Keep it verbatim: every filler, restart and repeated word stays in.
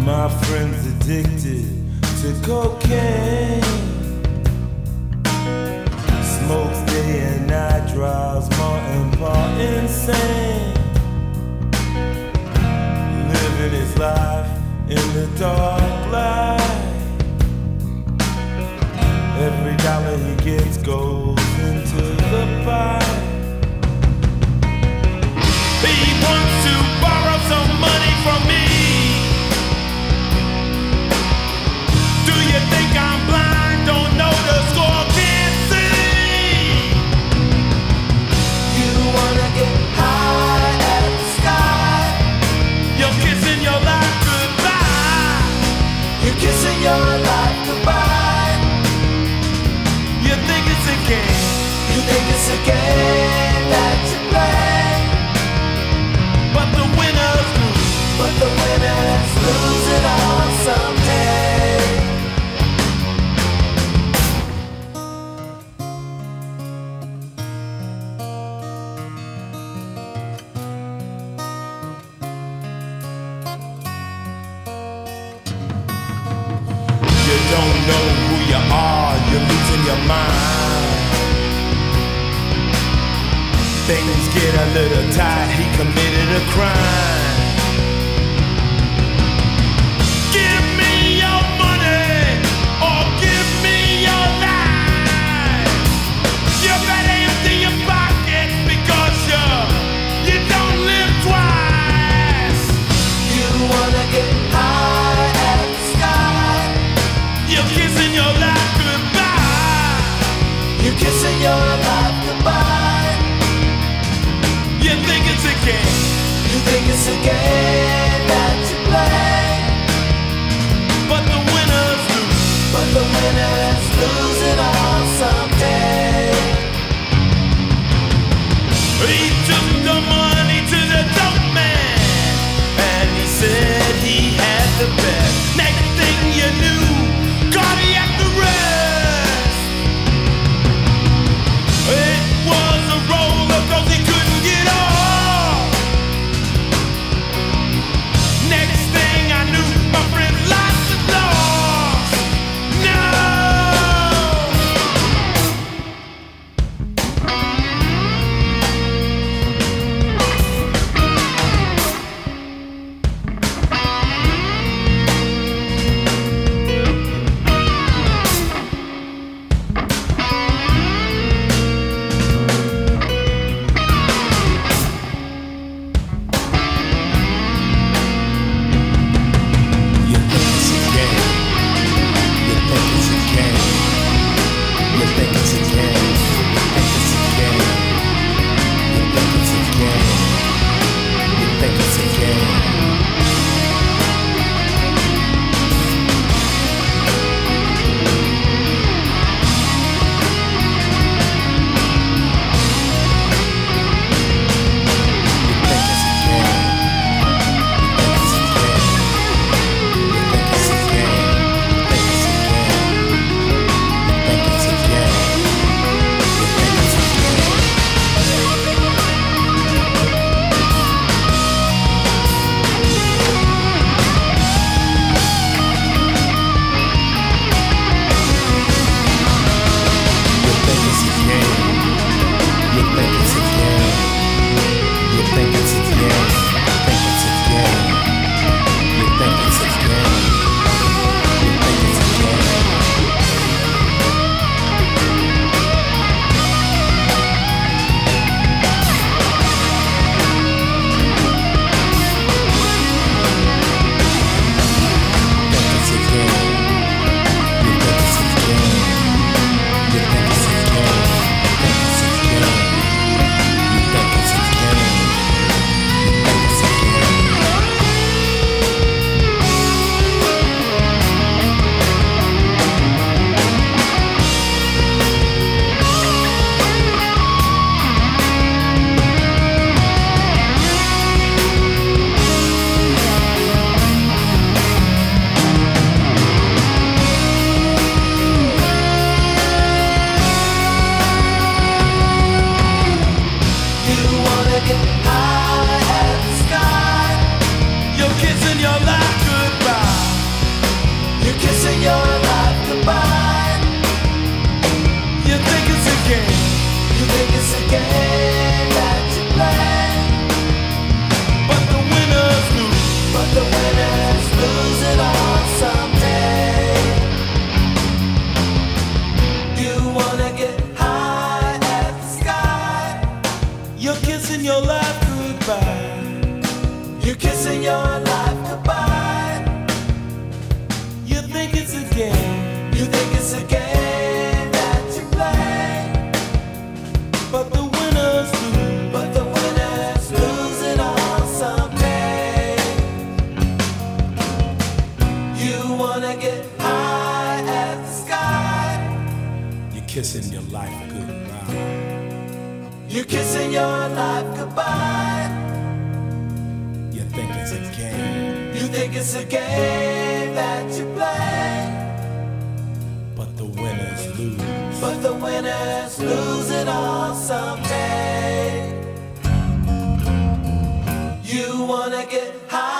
My friend's addicted to cocaine. Smokes day and night, drives Martin Parr insane. Living his life in the dark light. Every dollar he gets goes into the pie. He wants to borrow some money from me. Do you think I'm blind? Don't know the score, can't see. You wanna get high at the sky. You're kissing your life goodbye. You're kissing your life goodbye. You think it's a game. You think it's a game that you play. But the winners lose. But the winners lose it all someday. You don't know who you are, you're losing your mind. Things get a little tight, he committed a crime. Give me your money, or give me your life. You better empty your pockets because you, you don't live twice. You wanna get high at the sky. You're kissing your life goodbye. You're kissing your life goodbye. You think it's a game. You think it's a game that you play. But the winners lose. But the winners lose it all someday. He took the money to the dope man, and he said he had the best. Next thing you knew, cardiac arrest. It was a roller 'cause he couldn't get off. kissing your life goodbye. You think it's a game. You think it's a game that you play, But the winners lose. but the winners lose it all someday. You wanna get high at the sky. You're kissing your life goodbye. You're kissing your life goodbye. You think it's a game. You think it's a game that you play, But the winners lose. but the winners lose it all someday. You wanna get high at the sky. You're kissing your life goodbye. You're kissing your life goodbye. You think it's a game. You think it's a game that you play, But the winners lose. but the winners lose it all someday. You wanna get high